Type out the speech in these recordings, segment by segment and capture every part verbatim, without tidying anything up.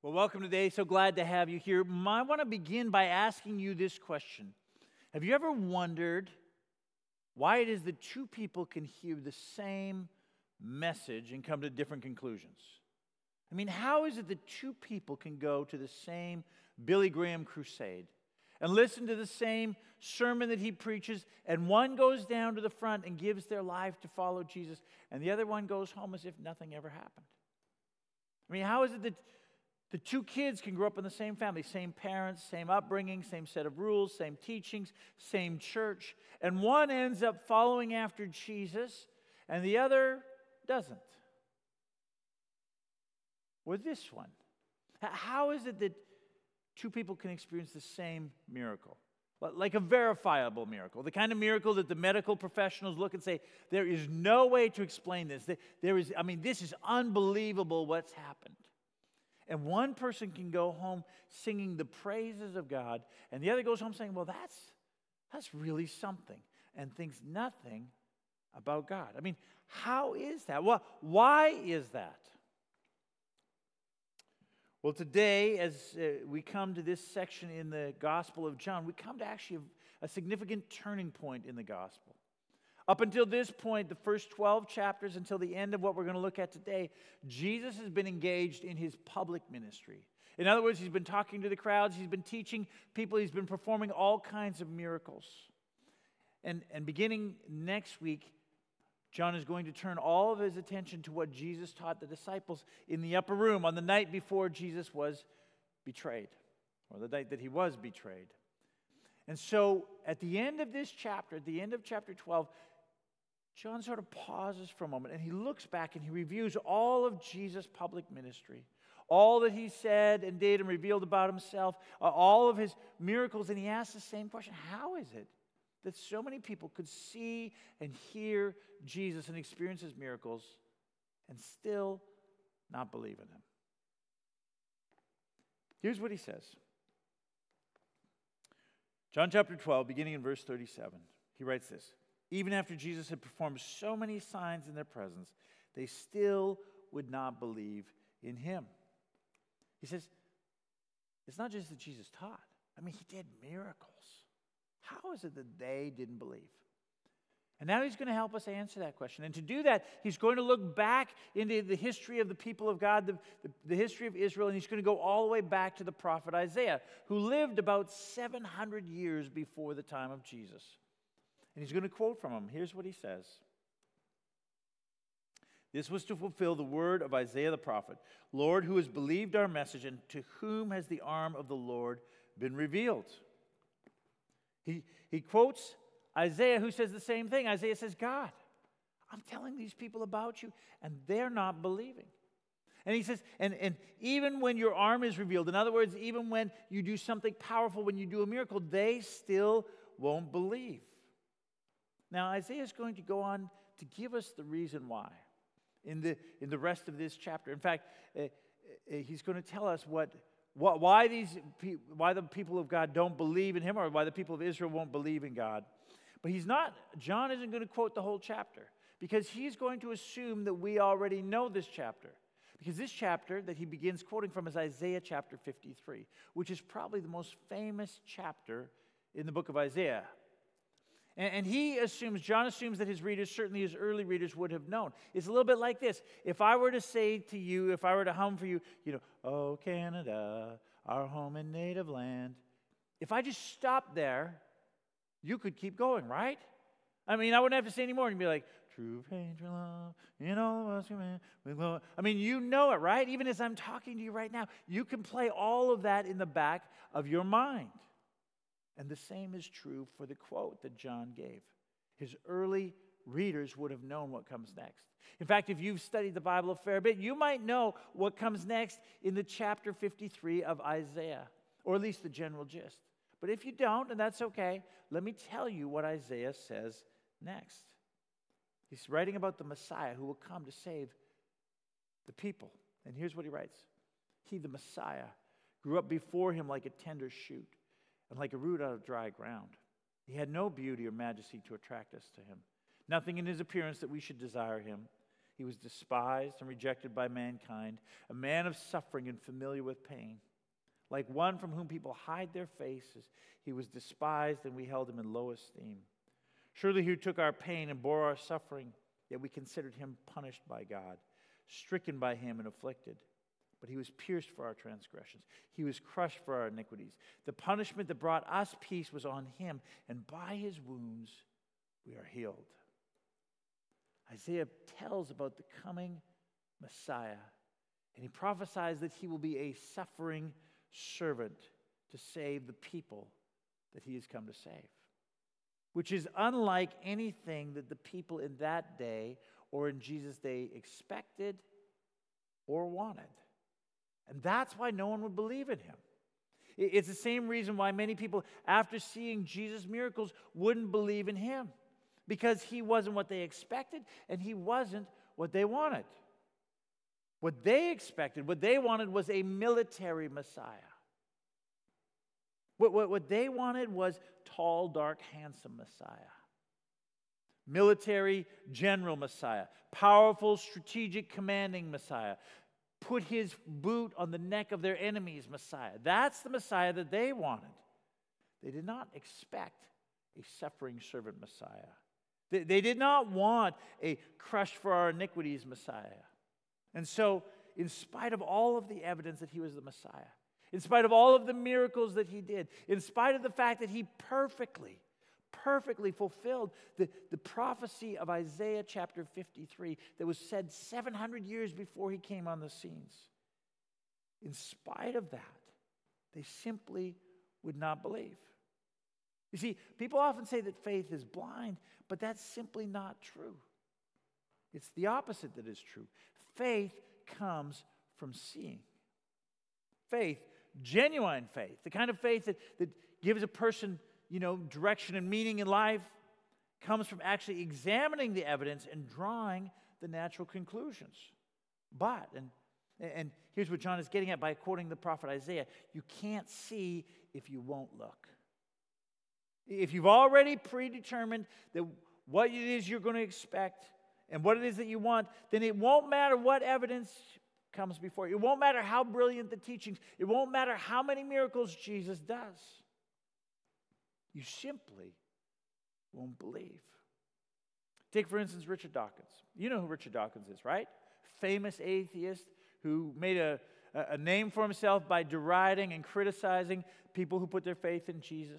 Well, welcome today. So glad to have you here. I want to begin by asking you this question. Have you ever wondered why it is that two people can hear the same message and come to different conclusions? I mean, how is it that two people can go to the same Billy Graham crusade and listen to the same sermon that he preaches, and one goes down to the front and gives their life to follow Jesus, and the other one goes home as if nothing ever happened? I mean, how is it that the two kids can grow up in the same family, same parents, same upbringing, same set of rules, same teachings, same church, and one ends up following after Jesus and the other doesn't? Or this one. How is it that two people can experience the same miracle? Like a verifiable miracle, the kind of miracle that the medical professionals look and say, there is no way to explain this. There is, I mean, this is unbelievable what's happened. And one person can go home singing the praises of God, and the other goes home saying, well, that's, that's really something, and thinks nothing about God. I mean, how is that? Well, why is that? Well, today, as uh, we come to this section in the Gospel of John, we come to actually a, a significant turning point in the Gospel. Up until this point, the first twelve chapters, until the end of what we're going to look at today, Jesus has been engaged in his public ministry. In other words, he's been talking to the crowds, he's been teaching people, he's been performing all kinds of miracles. And, and beginning next week, John is going to turn all of his attention to what Jesus taught the disciples in the upper room on the night before Jesus was betrayed, or the night that he was betrayed. And so at the end of this chapter, at the end of chapter twelve, John sort of pauses for a moment and he looks back and he reviews all of Jesus' public ministry, all that he said and did and revealed about himself, uh, all of his miracles, and he asks the same question: how is it that so many people could see and hear Jesus and experience his miracles and still not believe in him? Here's what he says. John chapter twelve, beginning in verse thirty-seven, he writes this: even after Jesus had performed so many signs in their presence, they still would not believe in him. He says, it's not just that Jesus taught. I mean, he did miracles. How is it that they didn't believe? And now he's going to help us answer that question. And to do that, he's going to look back into the history of the people of God, the, the, the history of Israel, and he's going to go all the way back to the prophet Isaiah, who lived about seven hundred years before the time of Jesus. And he's going to quote from him. Here's what he says. This was to fulfill the word of Isaiah the prophet. Lord, who has believed our message, and to whom has the arm of the Lord been revealed? He, he quotes Isaiah, who says the same thing. Isaiah says, God, I'm telling these people about you, and they're not believing. And he says, and, and even when your arm is revealed, in other words, even when you do something powerful, when you do a miracle, they still won't believe. Now, Isaiah is going to go on to give us the reason why in the, in the rest of this chapter. In fact, uh, uh, he's going to tell us what, what why, these, why the people of God don't believe in him, or why the people of Israel won't believe in God. But he's not, John isn't going to quote the whole chapter, because he's going to assume that we already know this chapter. Because this chapter that he begins quoting from is Isaiah chapter fifty-three, which is probably the most famous chapter in the book of Isaiah. And, and he assumes, John assumes that his readers, certainly his early readers, would have known. It's a little bit like this. If I were to say to you, if I were to hum for you, you know, oh, Canada, our home and native land. If I just stopped there, you could keep going, right? I mean, I wouldn't have to say any more. You'd be like, true faith, true love, in all of us, with love. I mean, you know it, right? Even as I'm talking to you right now, you can play all of that in the back of your mind. And the same is true for the quote that John gave. His early readers would have known what comes next. In fact, if you've studied the Bible a fair bit, you might know what comes next in the chapter fifty-three of Isaiah, or at least the general gist. But if you don't, and that's okay, let me tell you what Isaiah says next. He's writing about the Messiah who will come to save the people. And here's what he writes. He, the Messiah, grew up before him like a tender shoot, and like a root out of dry ground. He had no beauty or majesty to attract us to him. Nothing in his appearance that we should desire him. He was despised and rejected by mankind, a man of suffering and familiar with pain. Like one from whom people hide their faces, he was despised, and we held him in low esteem. Surely he took our pain and bore our suffering, yet we considered him punished by God, stricken by him and afflicted. But he was pierced for our transgressions. He was crushed for our iniquities. The punishment that brought us peace was on him, and by his wounds we are healed. Isaiah tells about the coming Messiah, and he prophesies that he will be a suffering servant to save the people that he has come to save, which is unlike anything that the people in that day or in Jesus' day expected or wanted. And that's why no one would believe in him. It's the same reason why many people, after seeing Jesus' miracles, wouldn't believe in him, because he wasn't what they expected and he wasn't what they wanted. What they expected, what they wanted was a military Messiah. What, what, what they wanted was tall, dark, handsome Messiah. Military general Messiah. Powerful, strategic, commanding Messiah. Put his boot on the neck of their enemies Messiah. That's the Messiah that they wanted. They did not expect a suffering servant Messiah. They, they did not want a crushed for our iniquities Messiah. And so, in spite of all of the evidence that he was the Messiah, in spite of all of the miracles that he did, in spite of the fact that he perfectly, perfectly fulfilled the, the prophecy of Isaiah chapter fifty-three that was said seven hundred years before he came on the scenes, in spite of that, they simply would not believe. You see, people often say that faith is blind, but that's simply not true. It's the opposite that is true. Faith comes from seeing. Faith, genuine faith, the kind of faith that, that gives a person, you know, direction and meaning in life, comes from actually examining the evidence and drawing the natural conclusions. But, and, and here's what John is getting at by quoting the prophet Isaiah, you can't see if you won't look. If you've already predetermined that what it is you're going to expect and what it is that you want, then it won't matter what evidence comes before you. It won't matter how brilliant the teachings. It won't matter how many miracles Jesus does. You simply won't believe. Take, for instance, Richard Dawkins. You know who Richard Dawkins is, right? Famous atheist who made a, a name for himself by deriding and criticizing people who put their faith in Jesus.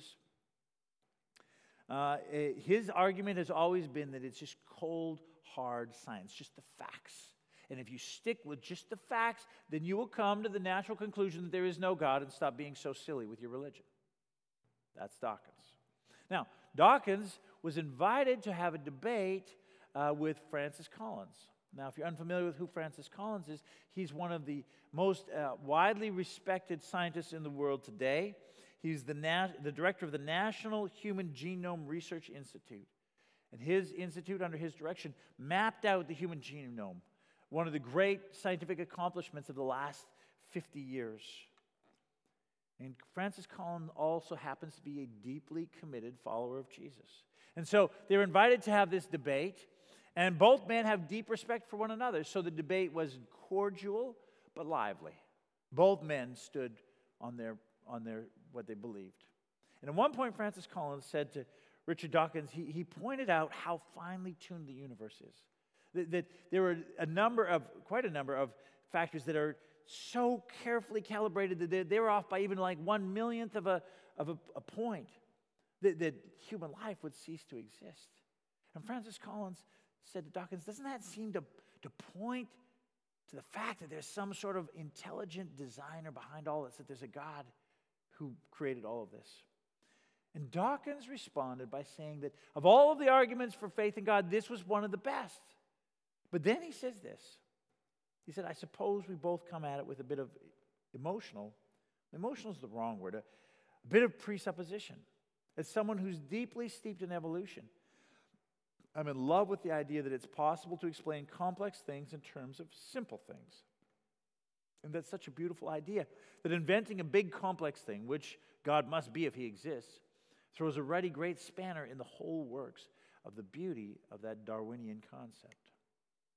Uh, his argument has always been that it's just cold, hard science, just the facts. And if you stick with just the facts, then you will come to the natural conclusion that there is no God and stop being so silly with your religion. That's Dawkins. Now, Dawkins was invited to have a debate uh, with Francis Collins. Now, if you're unfamiliar with who Francis Collins is, he's one of the most uh, widely respected scientists in the world today. He's the, na- the director of the National Human Genome Research Institute. And his institute, under his direction, mapped out the human genome, one of the great scientific accomplishments of the last fifty years. And Francis Collins also happens to be a deeply committed follower of Jesus. And so they were invited to have this debate, and both men have deep respect for one another. So the debate was cordial but lively. Both men stood on their on their what they believed. And at one point, Francis Collins said to Richard Dawkins, he, he pointed out how finely tuned the universe is. That, that there were a number of, quite a number of factors that are so carefully calibrated that they, they were off by even like one millionth of a, of a, a point that, that human life would cease to exist. And Francis Collins said to Dawkins, doesn't that seem to, to point to the fact that there's some sort of intelligent designer behind all this, that there's a God who created all of this? And Dawkins responded by saying that of all of the arguments for faith in God, this was one of the best. But then he says this. He said, I suppose we both come at it with a bit of emotional, emotional is the wrong word, a, a bit of presupposition. As someone who's deeply steeped in evolution, I'm in love with the idea that it's possible to explain complex things in terms of simple things. And that's such a beautiful idea, that inventing a big complex thing, which God must be if he exists, throws a ruddy great spanner in the whole works of the beauty of that Darwinian concept.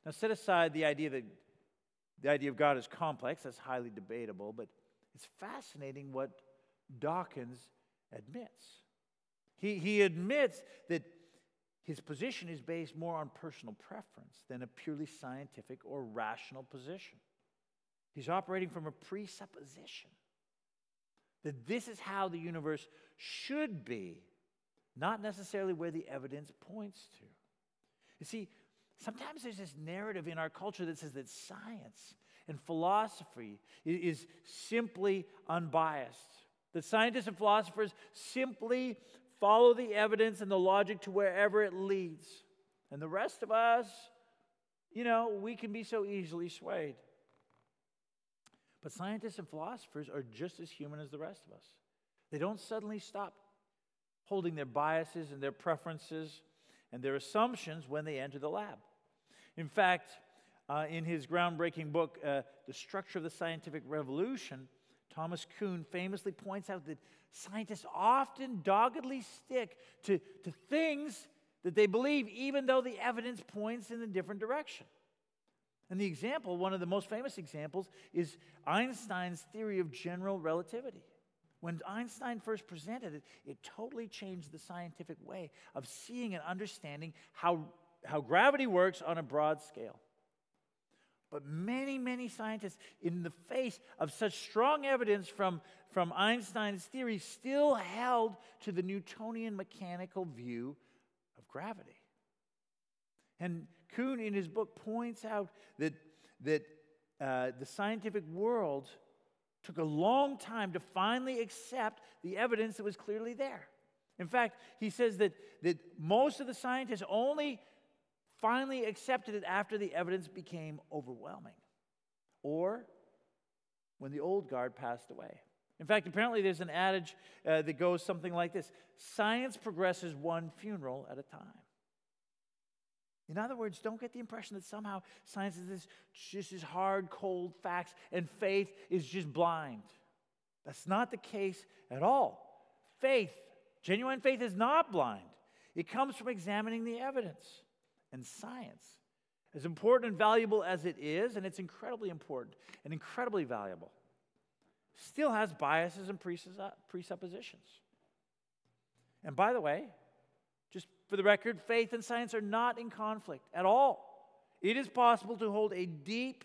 Now, set aside the idea that the idea of God is complex. That's highly debatable, but it's fascinating what Dawkins admits. He, he admits that his position is based more on personal preference than a purely scientific or rational position. He's operating from a presupposition that this is how the universe should be, not necessarily where the evidence points to. You see, sometimes there's this narrative in our culture that says that science and philosophy is simply unbiased. That scientists and philosophers simply follow the evidence and the logic to wherever it leads. And the rest of us, you know, we can be so easily swayed. But scientists and philosophers are just as human as the rest of us. They don't suddenly stop holding their biases and their preferences and their assumptions when they enter the lab. In fact, uh, in his groundbreaking book, uh, The Structure of the Scientific Revolution, Thomas Kuhn famously points out that scientists often doggedly stick to, to things that they believe, even though the evidence points in a different direction. And the example, one of the most famous examples, is Einstein's theory of general relativity. When Einstein first presented it, it totally changed the scientific way of seeing and understanding how, how gravity works on a broad scale. But many, many scientists, in the face of such strong evidence from, from Einstein's theory, still held to the Newtonian mechanical view of gravity. And Kuhn, in his book, points out that, that uh, the scientific world took a long time to finally accept the evidence that was clearly there. In fact, he says that, that most of the scientists only finally accepted it after the evidence became overwhelming, or when the old guard passed away. In fact, apparently there's an adage uh, that goes something like this: science progresses one funeral at a time. In other words, don't get the impression that somehow science is this, just this hard, cold facts and faith is just blind. That's not the case at all. Faith, genuine faith, is not blind. It comes from examining the evidence. And science, as important and valuable as it is, and it's incredibly important and incredibly valuable, still has biases and presuppositions. And by the way, just for the record, faith and science are not in conflict at all. It is possible to hold a deep,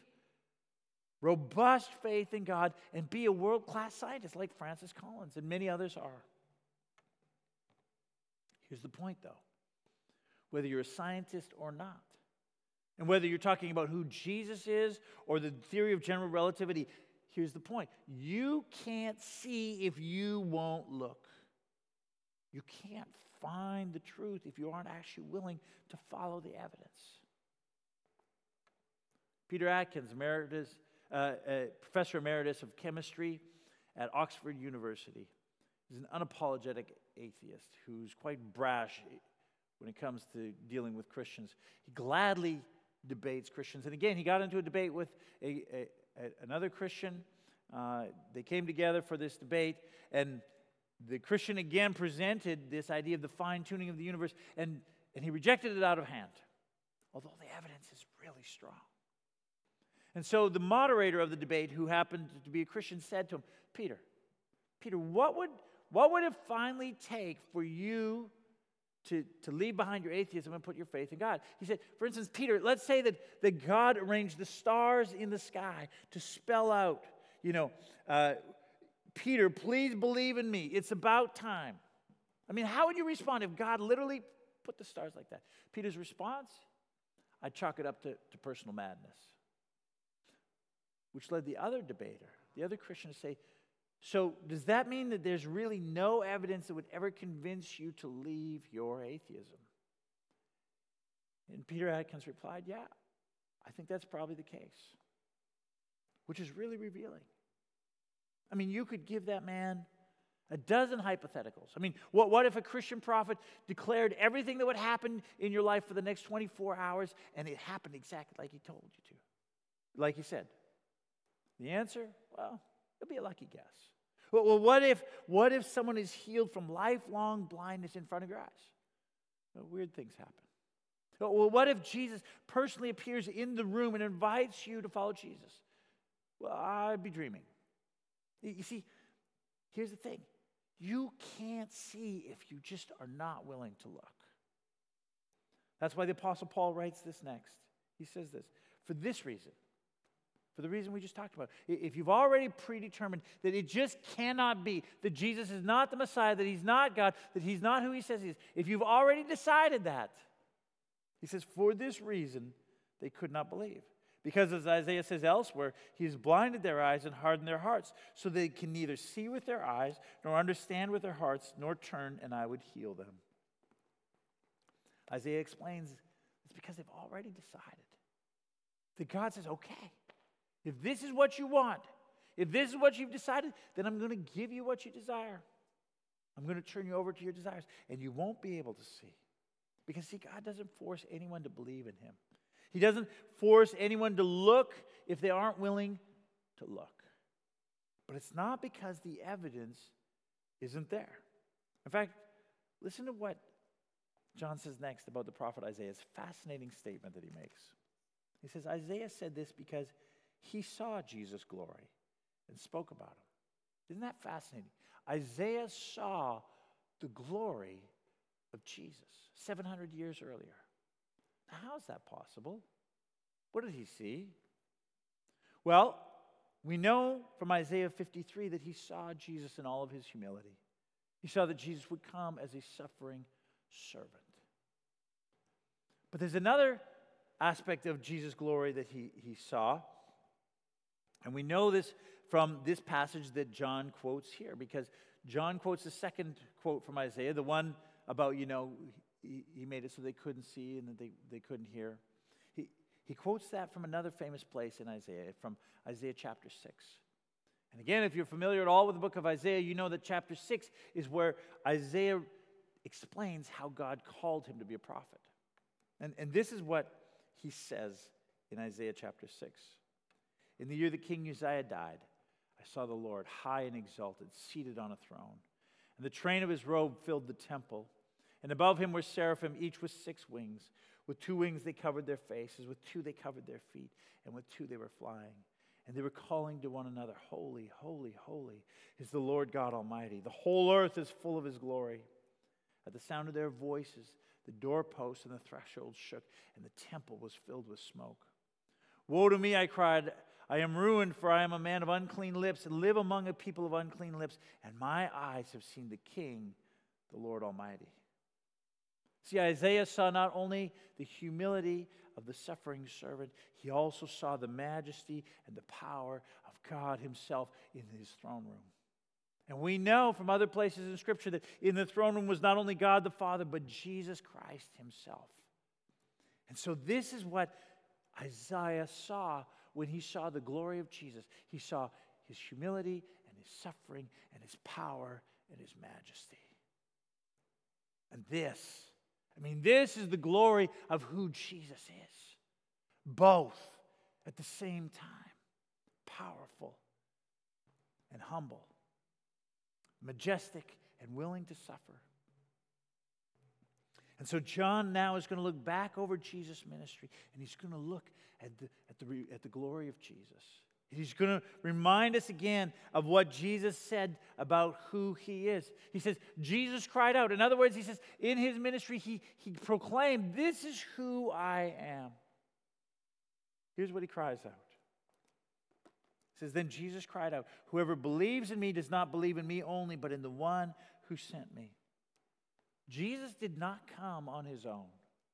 robust faith in God and be a world-class scientist like Francis Collins and many others are. Here's the point, though. Whether you're a scientist or not, and whether you're talking about who Jesus is or the theory of general relativity, here's the point. You can't see if you won't look. You can't find the truth if you aren't actually willing to follow the evidence. Peter Atkins, emeritus, uh, uh, professor emeritus of chemistry at Oxford University, is an unapologetic atheist who's quite brash when it comes to dealing with Christians. He gladly debates Christians. And again, he got into a debate with a, a, a, another Christian. Uh, they came together for this debate, and the Christian again presented this idea of the fine-tuning of the universe, and, and he rejected it out of hand, although the evidence is really strong. And so the moderator of the debate, who happened to be a Christian, said to him, Peter, Peter, what would, what would it finally take for you To, to leave behind your atheism and put your faith in God? He said, for instance, Peter, let's say that, that God arranged the stars in the sky to spell out, you know, uh, Peter, please believe in me. It's about time. I mean, how would you respond if God literally put the stars like that? Peter's response? I'd chalk it up to, to personal madness. Which led the other debater, the other Christian, to say, so does that mean that there's really no evidence that would ever convince you to leave your atheism? And Peter Atkins replied, yeah, I think that's probably the case. Which is really revealing. I mean, you could give that man a dozen hypotheticals. I mean, what, what if a Christian prophet declared everything that would happen in your life for the next twenty-four hours, and it happened exactly like he told you to? Like he said. The answer? Well, it'll be a lucky guess. Well, what if, what if someone is healed from lifelong blindness in front of your eyes? Well, weird things happen. Well, what if Jesus personally appears in the room and invites you to follow Jesus? Well, I'd be dreaming. You see, here's the thing. You can't see if you just are not willing to look. That's why the Apostle Paul writes this next. He says this, for this reason, for the reason we just talked about, if you've already predetermined that it just cannot be, that Jesus is not the Messiah, that he's not God, that he's not who he says he is, if you've already decided that, he says, for this reason, they could not believe. Because as Isaiah says elsewhere, he has blinded their eyes and hardened their hearts, so they can neither see with their eyes, nor understand with their hearts, nor turn, and I would heal them. Isaiah explains it's because they've already decided. That God says, okay, if this is what you want, if this is what you've decided, then I'm going to give you what you desire. I'm going to turn you over to your desires, and you won't be able to see. Because, see, God doesn't force anyone to believe in him. He doesn't force anyone to look if they aren't willing to look. But it's not because the evidence isn't there. In fact, listen to what John says next about the prophet Isaiah. It's a fascinating statement that he makes. He says, Isaiah said this because he saw Jesus' glory and spoke about him. Isn't that fascinating? Isaiah saw the glory of Jesus seven hundred years earlier. How is that possible? What did he see? Well, we know from Isaiah fifty-three that he saw Jesus in all of his humility. He saw that Jesus would come as a suffering servant. But there's another aspect of Jesus' glory that he, he saw. And we know this from this passage that John quotes here, because John quotes the second quote from Isaiah, the one about, you know, he, he made it so they couldn't see and that they, they couldn't hear. He, he quotes that from another famous place in Isaiah, from Isaiah chapter six. And again, if you're familiar at all with the book of Isaiah, you know that chapter six is where Isaiah explains how God called him to be a prophet. And, and this is what he says in Isaiah chapter six. In the year that King Uzziah died, I saw the Lord high and exalted, seated on a throne. And the train of his robe filled the temple. And above him were seraphim, each with six wings. With two wings they covered their faces, with two they covered their feet, and with two they were flying. And they were calling to one another, Holy, holy, holy is the Lord God Almighty. The whole earth is full of his glory. At the sound of their voices, the doorposts and the threshold shook, and the temple was filled with smoke. Woe to me, I cried, I am ruined, for I am a man of unclean lips, and live among a people of unclean lips, and my eyes have seen the King, the Lord Almighty. See, Isaiah saw not only the humility of the suffering servant, he also saw the majesty and the power of God himself in his throne room. And we know from other places in Scripture that in the throne room was not only God the Father, but Jesus Christ himself. And so this is what Isaiah saw when he saw the glory of Jesus. He saw his humility and his suffering and his power and his majesty. And this, I mean, this is the glory of who Jesus is. Both at the same time. Powerful and humble. Majestic and willing to suffer. And so John now is going to look back over Jesus' ministry, and he's going to look at the, at the, at the glory of Jesus. He's going to remind us again of what Jesus said about who he is. He says, Jesus cried out. In other words, he says, in his ministry, he, he proclaimed, this is who I am. Here's what he cries out. He says, then Jesus cried out, whoever believes in me does not believe in me only, but in the one who sent me. Jesus did not come on his own.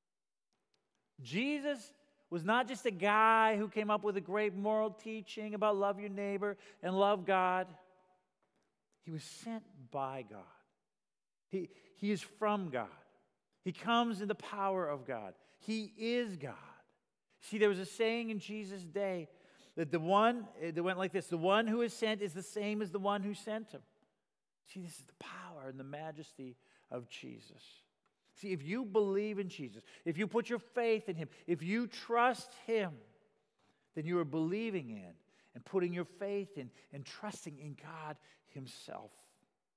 Jesus was not just a guy who came up with a great moral teaching about love your neighbor and love God. He was sent by God. He, he is from God. He comes in the power of God. He is God. See, there was a saying in Jesus' day that the one, that went like this, the one who is sent is the same as the one who sent him. See, this is the power and the majesty of Jesus. See, if you believe in Jesus, if you put your faith in him, if you trust him, then you are believing in and putting your faith in and trusting in God himself.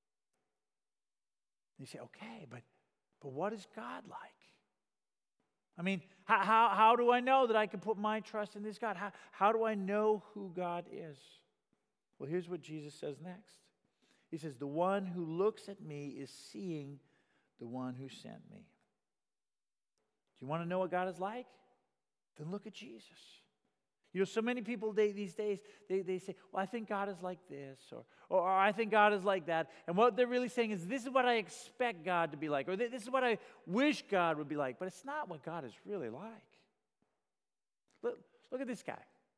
And you say, okay, but, but what is God like? I mean, how, how, how do I know that I can put my trust in this God? How, how do I know who God is? Well, here's what Jesus says next. He says, the one who looks at me is seeing the one who sent me. Do you want to know what God is like? Then look at Jesus. You know, so many people they, these days, they, they say, well, I think God is like this, or, or, or I think God is like that. And what they're really saying is, this is what I expect God to be like, or this is what I wish God would be like. But it's not what God is really like. Look, look at this guy.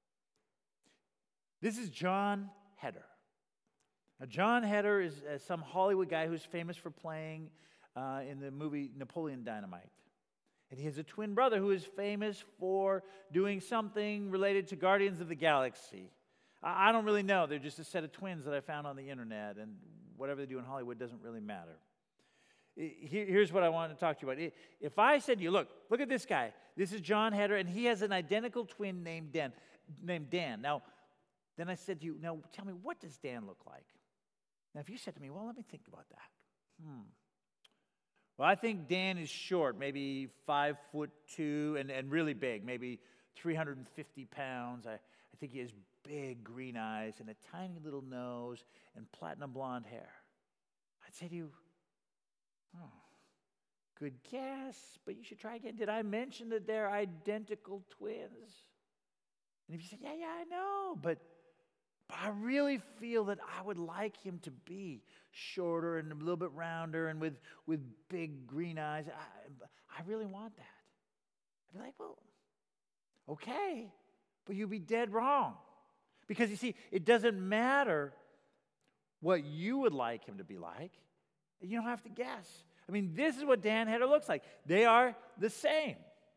This is Jon Heder. Now, Jon Heder is uh, some Hollywood guy who's famous for playing uh, in the movie Napoleon Dynamite. And he has a twin brother who is famous for doing something related to Guardians of the Galaxy. I, I don't really know. They're just a set of twins that I found on the internet, and whatever they do in Hollywood doesn't really matter. Here, here's what I want to talk to you about. If I said to you, look, look at this guy. This is Jon Heder, and he has an identical twin named Dan. Named Dan. Now, then I said to you, now tell me, what does Dan look like? Now, if you said to me, well, let me think about that. Hmm. Well, I think Dan is short, maybe five foot two, and, and really big, maybe three hundred fifty pounds. I, I think he has big green eyes and a tiny little nose and platinum blonde hair. I'd say to you, oh, good guess, but you should try again. Did I mention that they're identical twins? And if you say, yeah, yeah, I know, but, but I really feel that I would like him to be shorter and a little bit rounder and with, with big green eyes. I, I really want that. I'd be like, well, okay, but you'd be dead wrong. Because you see, it doesn't matter what you would like him to be like. You don't have to guess. I mean, this is what Dan Heder looks like. They are the same.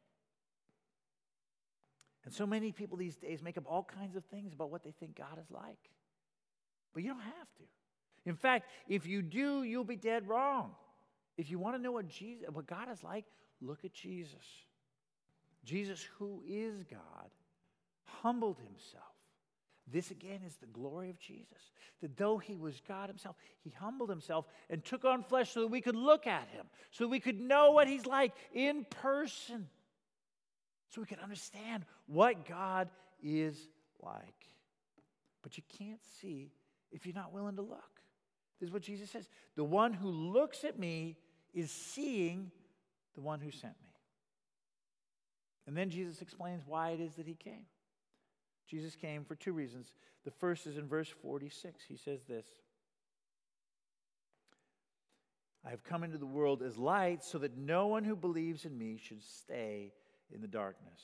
And so many people these days make up all kinds of things about what they think God is like. But you don't have to. In fact, if you do, you'll be dead wrong. If you want to know what Jesus, what God is like, look at Jesus. Jesus, who is God, humbled himself. This again is the glory of Jesus. That though he was God himself, he humbled himself and took on flesh so that we could look at him, so that we could know what he's like in person, so we could understand what God is like. But you can't see if you're not willing to look. This is what Jesus says. The one who looks at me is seeing the one who sent me. And then Jesus explains why it is that he came. Jesus came for two reasons. The first is in verse forty-six. He says this: I have come into the world as light so that no one who believes in me should stay in the darkness.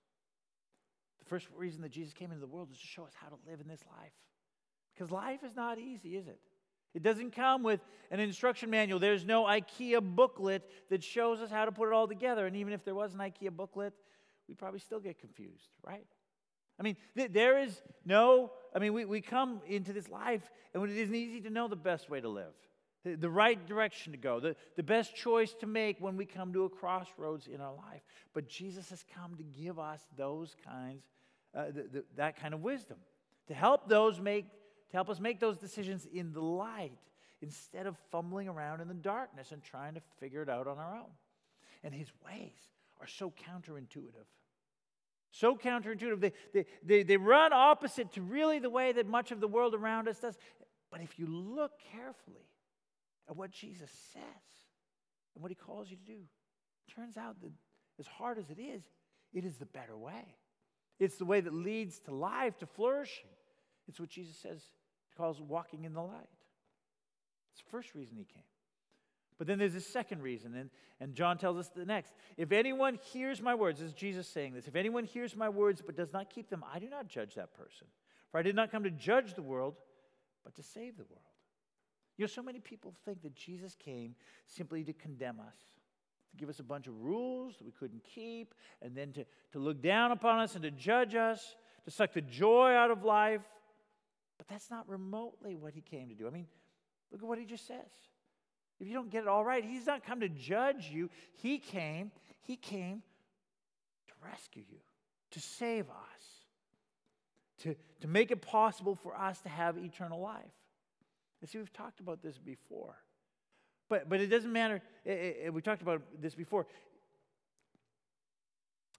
The first reason that Jesus came into the world is to show us how to live in this life. Because life is not easy, is it? It doesn't come with an instruction manual. There's no IKEA booklet that shows us how to put it all together. And even if there was an IKEA booklet, we'd probably still get confused, right? I mean, th- there is no, I mean, we, we come into this life, and it isn't easy to know the best way to live, the, the right direction to go, the, the best choice to make when we come to a crossroads in our life. But Jesus has come to give us those kinds, uh, the, the, that kind of wisdom, to help those make, to help us make those decisions in the light, instead of fumbling around in the darkness and trying to figure it out on our own. And his ways are so counterintuitive. So counterintuitive. They, they, they, they run opposite to really the way that much of the world around us does. But if you look carefully at what Jesus says and what he calls you to do, it turns out that as hard as it is, it is the better way. It's the way that leads to life, to flourishing. It's what Jesus says, he calls walking in the light. It's the first reason he came. But then there's a second reason, and, and John tells us the next. If anyone hears my words, this is Jesus saying this, if anyone hears my words but does not keep them, I do not judge that person. For I did not come to judge the world, but to save the world. You know, so many people think that Jesus came simply to condemn us, to give us a bunch of rules that we couldn't keep, and then to, to look down upon us and to judge us, to suck the joy out of life. But that's not remotely what he came to do. I mean, look at what he just says. If you don't get it all right, he's not come to judge you. He came, he came to rescue you, to save us, to, to make it possible for us to have eternal life. And see, we've talked about this before. But, but it doesn't matter. It, it, we talked about this before.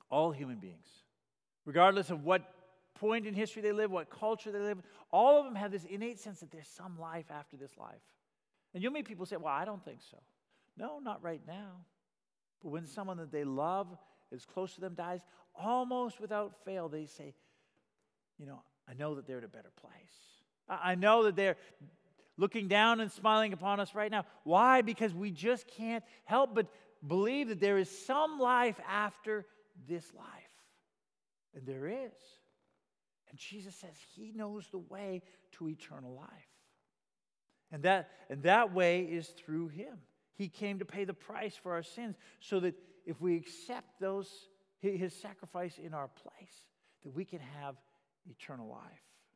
All human beings, regardless of what point in history they live, what culture they live in, all of them have this innate sense that there's some life after this life. And you'll meet people say, well, I don't think so. No, not right now. But when someone that they love is close to them dies, almost without fail, they say, you know, I know that they're in a better place. I know that they're looking down and smiling upon us right now. Why? Because we just can't help but believe that there is some life after this life. And there is. And Jesus says he knows the way to eternal life. And that, and that way is through him. He came to pay the price for our sins so that if we accept those, his sacrifice in our place, that we can have eternal life.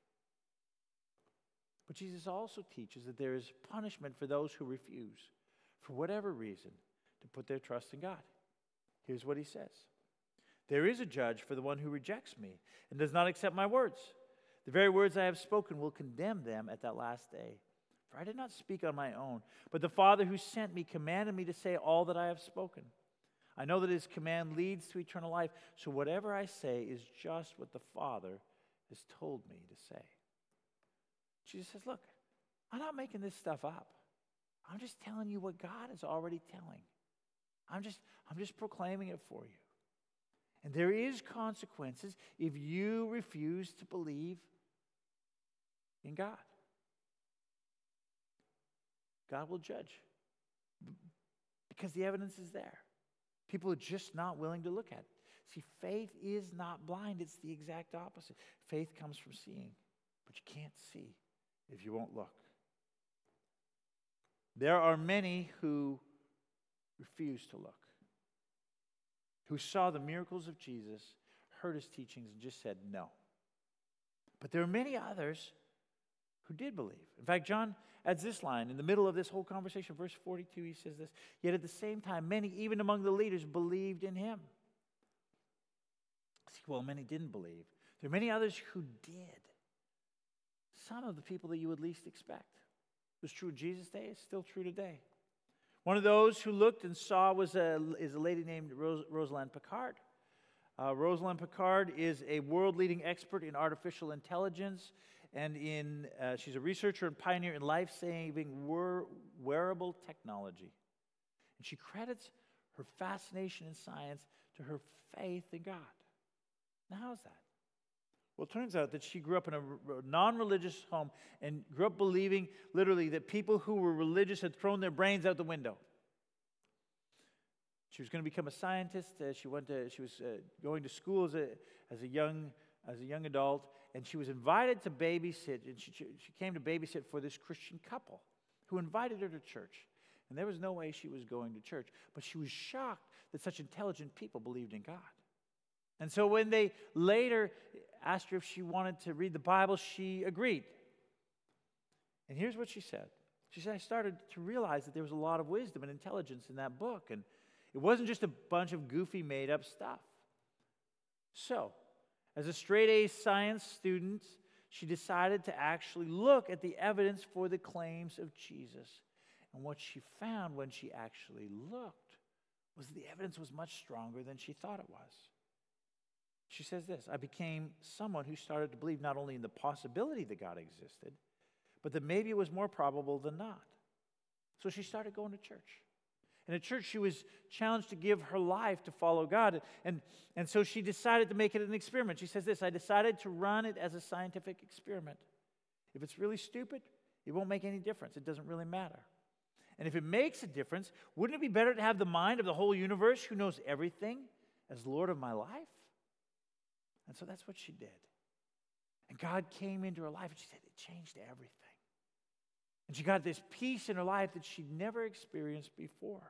But Jesus also teaches that there is punishment for those who refuse, for whatever reason, to put their trust in God. Here's what he says. There is a judge for the one who rejects me and does not accept my words. The very words I have spoken will condemn them at that last day. For I did not speak on my own, but the Father who sent me commanded me to say all that I have spoken. I know that his command leads to eternal life, so whatever I say is just what the Father has told me to say. Jesus says, look, I'm not making this stuff up. I'm just telling you what God is already telling. I'm just, I'm just proclaiming it for you. And there is consequences if you refuse to believe in God. God will judge because the evidence is there. People are just not willing to look at it. See, faith is not blind. It's the exact opposite. Faith comes from seeing, but you can't see if you won't look. There are many who refuse to look, who saw the miracles of Jesus, heard his teachings, and just said no. But there are many others who did believe. In fact, John adds this line in the middle of this whole conversation, verse forty-two, he says this, yet at the same time, many, even among the leaders, believed in him. See, well, many didn't believe. There are many others who did. Some of the people that you would least expect. It was true in Jesus' day, it's still true today. One of those who looked and saw was a, is a lady named Ros- Rosalind Picard. Uh, Rosalind Picard is a world-leading expert in artificial intelligence, and in uh, she's a researcher and pioneer in life-saving wear- wearable technology. And she credits her fascination in science to her faith in God. Now, how's that? Well, it turns out that she grew up in a non-religious home and grew up believing literally that people who were religious had thrown their brains out the window. She was going to become a scientist. Uh, she went to. She was uh, going to school as a as a young as a young adult, and she was invited to babysit. And she she came to babysit for this Christian couple who invited her to church. And there was no way she was going to church, but she was shocked that such intelligent people believed in God. And so when they later asked her if she wanted to read the Bible, she agreed. And here's what she said. She said, I started to realize that there was a lot of wisdom and intelligence in that book, and it wasn't just a bunch of goofy, made-up stuff. So, as a straight-A science student, she decided to actually look at the evidence for the claims of Jesus. And what she found when she actually looked was the evidence was much stronger than she thought it was. She says this, I became someone who started to believe not only in the possibility that God existed, but that maybe it was more probable than not. So she started going to church. And at church, she was challenged to give her life to follow God. And, and so she decided to make it an experiment. She says this, I decided to run it as a scientific experiment. If it's really stupid, it won't make any difference. It doesn't really matter. And if it makes a difference, wouldn't it be better to have the mind of the whole universe who knows everything as Lord of my life? And so that's what she did. And God came into her life and she said it changed everything. And she got this peace in her life that she'd never experienced before.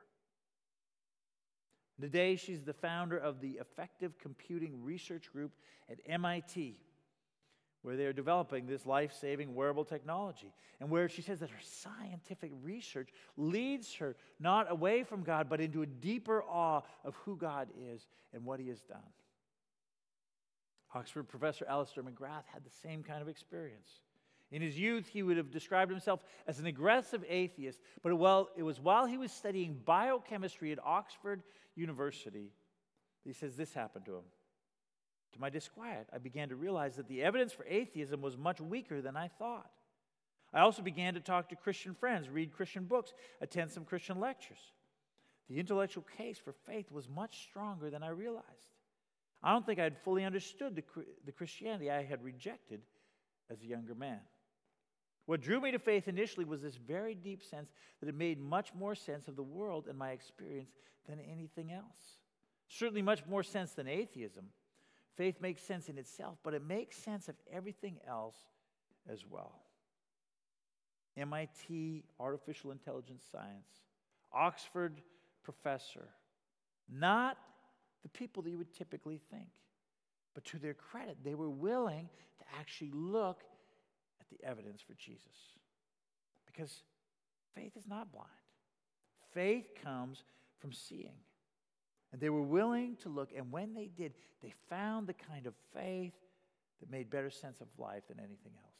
Today, she's the founder of the Effective Computing Research Group at M I T, where they're developing this life-saving wearable technology, and where she says that her scientific research leads her not away from God, but into a deeper awe of who God is and what he has done. Oxford professor Alistair McGrath had the same kind of experience. In his youth, he would have described himself as an aggressive atheist, but it was while he was studying biochemistry at Oxford University He says this happened to him. To my disquiet, I began to realize that the evidence for atheism was much weaker than I thought. I also began to talk to Christian friends, read Christian books, attend some Christian lectures. The intellectual case for faith was much stronger than I realized. I don't think I had fully understood the, the Christianity I had rejected as a younger man. What drew me to faith initially was this very deep sense that it made much more sense of the world and my experience than anything else. Certainly much more sense than atheism. Faith makes sense in itself, but it makes sense of everything else as well. M I T artificial intelligence science, Oxford professor, not the people that you would typically think. But to their credit, they were willing to actually look at the evidence for Jesus. Because faith is not blind. Faith comes from seeing. And they were willing to look, and when they did, they found the kind of faith that made better sense of life than anything else.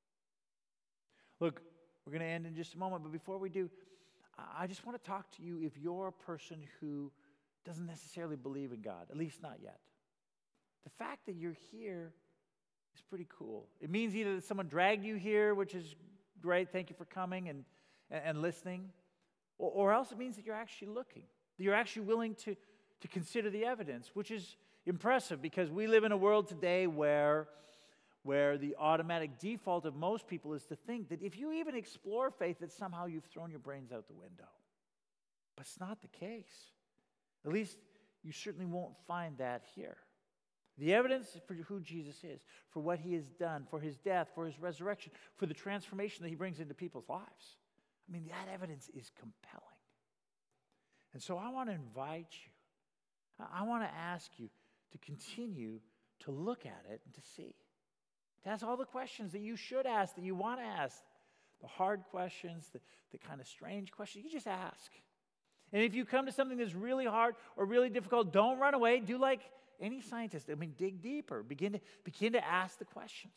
Look, we're going to end in just a moment, but before we do, I just want to talk to you if you're a person who doesn't necessarily believe in God, at least not yet. The fact that you're here is pretty cool. It means either that someone dragged you here, which is great, thank you for coming and, and listening, or, or else it means that you're actually looking, that you're actually willing to, to consider the evidence, which is impressive because we live in a world today where, where the automatic default of most people is to think that if you even explore faith, that somehow you've thrown your brains out the window. But it's not the case. At least you certainly won't find that here. The evidence for who Jesus is, for what he has done, for his death, for his resurrection, for the transformation that he brings into people's lives. I mean, that evidence is compelling. And so I want to invite you, I want to ask you to continue to look at it and to see. To ask all the questions that you should ask, that you want to ask. The hard questions, the, the kind of strange questions, you just ask. And if you come to something that's really hard or really difficult, don't run away. Do like any scientist. I mean, dig deeper. Begin to, begin to ask the questions.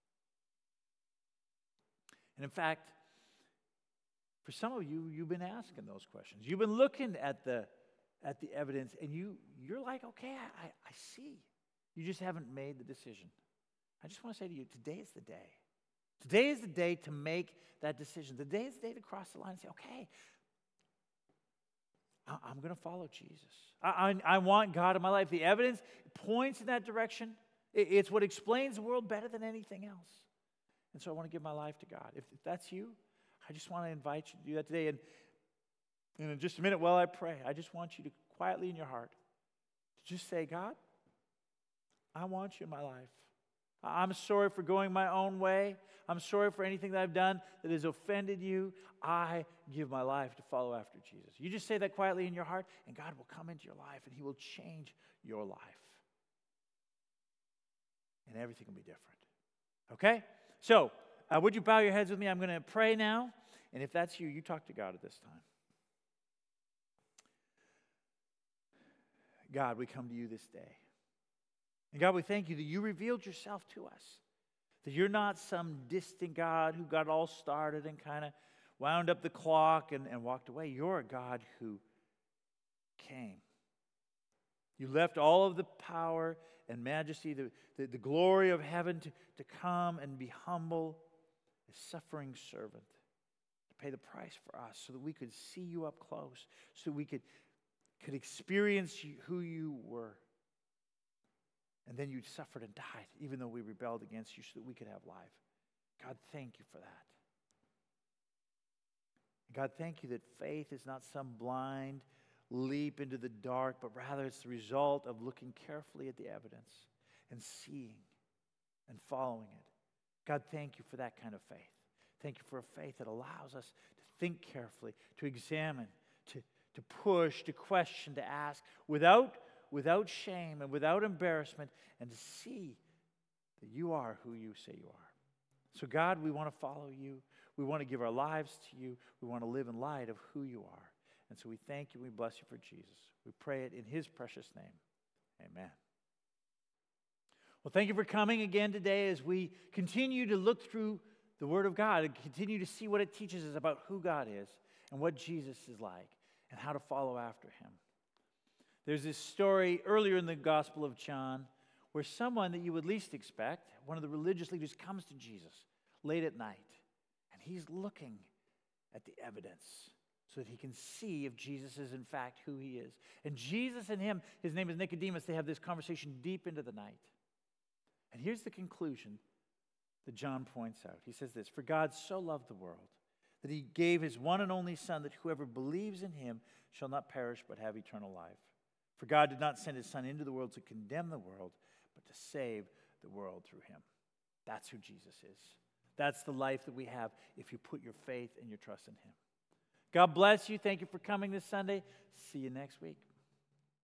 And in fact, for some of you, you've been asking those questions. You've been looking at the, at the evidence, and you, you're like, okay, I, I see. You just haven't made the decision. I just want to say to you, today is the day. Today is the day to make that decision. Today is the day to cross the line and say, okay, I'm going to follow Jesus. I, I, I want God in my life. The evidence points in that direction. It, it's what explains the world better than anything else. And so I want to give my life to God. If, if that's you, I just want to invite you to do that today. And, and in just a minute while I pray, I just want you to quietly in your heart to just say, God, I want you in my life. I'm sorry for going my own way. I'm sorry for anything that I've done that has offended you. I give my life to follow after Jesus. You just say that quietly in your heart, and God will come into your life, and he will change your life. And everything will be different. Okay? So, uh, would you bow your heads with me? I'm going to pray now, and if that's you, you talk to God at this time. God, we come to you this day. And God, we thank you that you revealed yourself to us. That you're not some distant God who got all started and kind of wound up the clock and, and walked away. You're a God who came. You left all of the power and majesty, the, the, the glory of heaven to, to come and be humble, a suffering servant, to pay the price for us so that we could see you up close, so we could, could experience you, who you were. And then you suffered and died, even though we rebelled against you, so that we could have life. God, thank you for that. God, thank you that faith is not some blind leap into the dark, but rather it's the result of looking carefully at the evidence and seeing and following it. God, thank you for that kind of faith. Thank you for a faith that allows us to think carefully, to examine, to, to push, to question, to ask, without without shame and without embarrassment, and to see that you are who you say you are. So God, we want to follow you. We want to give our lives to you. We want to live in light of who you are. And so we thank you. We bless you for Jesus. We pray it in his precious name. Amen. Well, thank you for coming again today as we continue to look through the Word of God and continue to see what it teaches us about who God is and what Jesus is like and how to follow after him. There's this story earlier in the Gospel of John where someone that you would least expect, one of the religious leaders, comes to Jesus late at night. And he's looking at the evidence so that he can see if Jesus is in fact who he is. And Jesus and him, his name is Nicodemus, they have this conversation deep into the night. And here's the conclusion that John points out. He says this, "For God so loved the world that he gave his one and only Son, that whoever believes in him shall not perish but have eternal life. For God did not send his Son into the world to condemn the world, but to save the world through him." That's who Jesus is. That's the life that we have if you put your faith and your trust in him. God bless you. Thank you for coming this Sunday. See you next week.